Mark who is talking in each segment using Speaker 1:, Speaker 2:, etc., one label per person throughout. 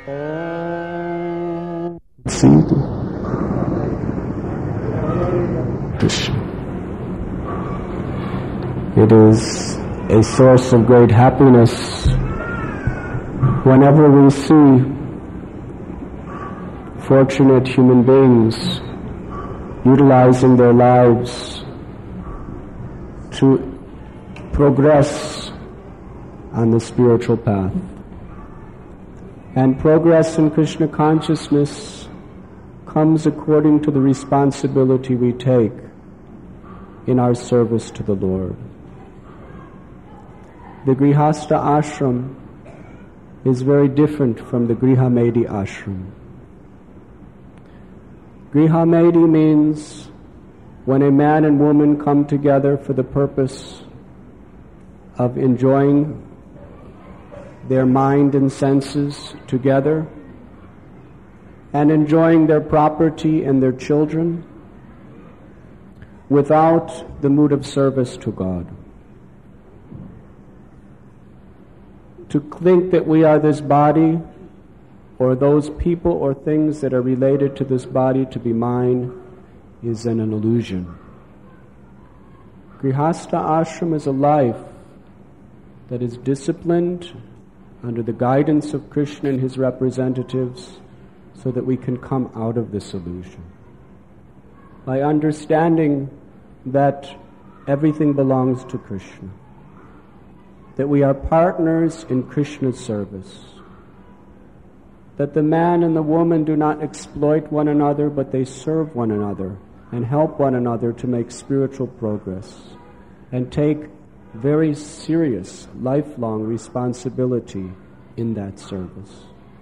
Speaker 1: See? It is a source of great happiness whenever we see fortunate human beings utilizing their lives to progress on the spiritual path. And progress in Krishna consciousness comes according to the responsibility we take in our service to the Lord. The Grihastha ashram is very different from the Grihamedi ashram. Grihamedi means when a man and woman come together for the purpose of enjoying their mind and senses together and enjoying their property and their children without the mood of service to God. To think that we are this body or those people or things that are related to this body to be mine is an illusion. Grihastha ashram is a life that is disciplined under the guidance of Krishna and his representatives so that we can come out of this illusion. By understanding that everything belongs to Krishna, that we are partners in Krishna's service, that the man and the woman do not exploit one another, but they serve one another and help one another to make spiritual progress and take very serious, lifelong responsibility in that service.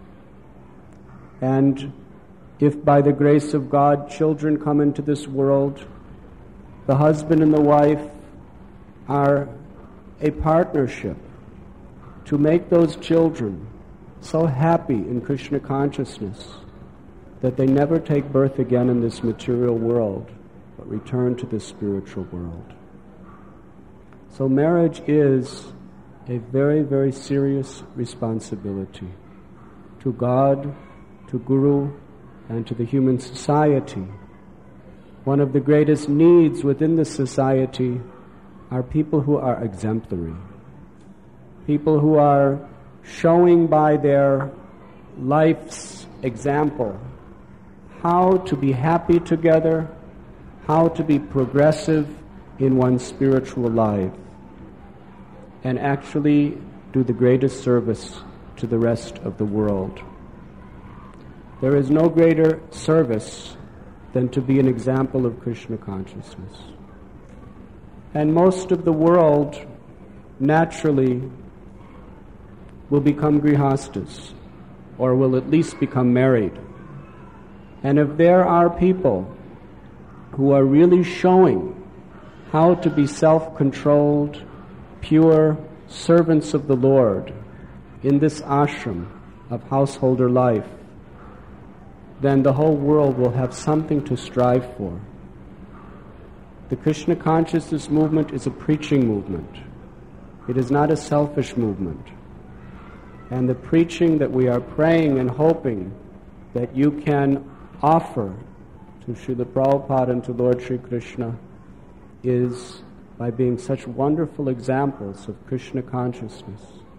Speaker 1: And if by the grace of God children come into this world, the husband and the wife are a partnership to make those children so happy in Krishna consciousness that they never take birth again in this material world, but return to the spiritual world. So marriage is a very, very serious responsibility to God, to Guru, and to the human society. One of the greatest needs within the society are people who are exemplary, people who are showing by their life's example how to be happy together, how to be progressive in one's spiritual life, and actually do the greatest service to the rest of the world. There is no greater service than to be an example of Krishna consciousness. And most of the world naturally will become grihastas, or will at least become married. And if there are people who are really showing how to be self-controlled, pure servants of the Lord in this ashram of householder life, then the whole world will have something to strive for. The Krishna consciousness movement is a preaching movement. It is not a selfish movement. And the preaching that we are praying and hoping that you can offer to Srila Prabhupada and to Lord Sri Krishna is by being such wonderful examples of Krishna consciousness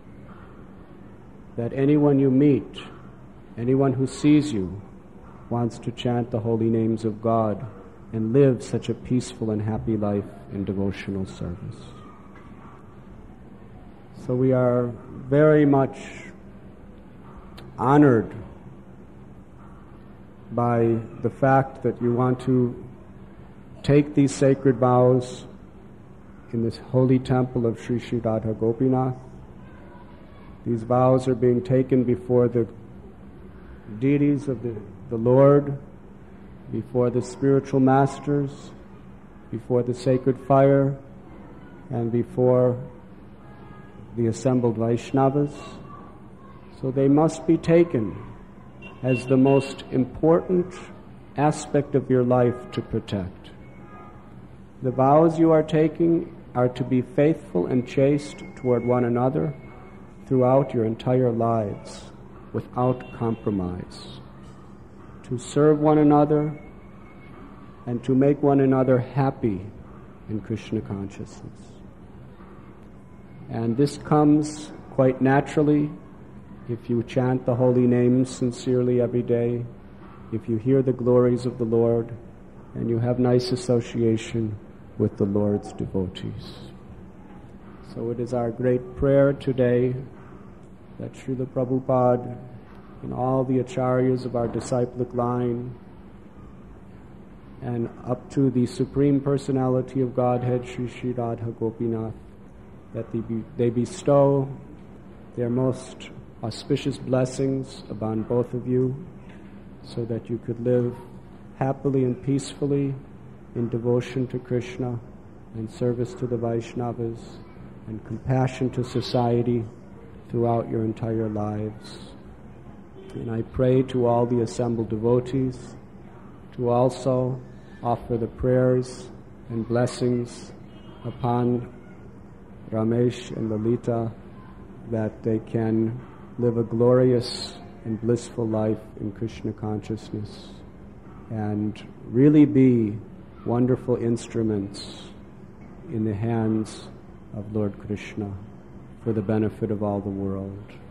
Speaker 1: that anyone you meet, anyone who sees you, wants to chant the holy names of God and live such a peaceful and happy life in devotional service. So we are very much honored by the fact that you want to take these sacred vows in this holy temple of Sri Sri Radha Gopinath. These vows are being taken before the deities of the Lord, before the spiritual masters, before the sacred fire, and before the assembled Vaishnavas. So they must be taken as the most important aspect of your life to protect. The vows you are taking are to be faithful and chaste toward one another throughout your entire lives, without compromise, to serve one another and to make one another happy in Krishna consciousness. And this comes quite naturally if you chant the holy names sincerely every day, if you hear the glories of the Lord, and you have nice association with the Lord's devotees. So it is our great prayer today that Srila Prabhupada and all the acharyas of our disciplic line and up to the Supreme Personality of Godhead, Sri Sri Radha Gopinath, that they bestow their most auspicious blessings upon both of you so that you could live happily and peacefully in devotion to Krishna and service to the Vaishnavas and compassion to society throughout your entire lives. And I pray to all the assembled devotees to also offer the prayers and blessings upon Ramesh and Lalita that they can live a glorious and blissful life in Krishna consciousness and really be wonderful instruments in the hands of Lord Krishna for the benefit of all the world.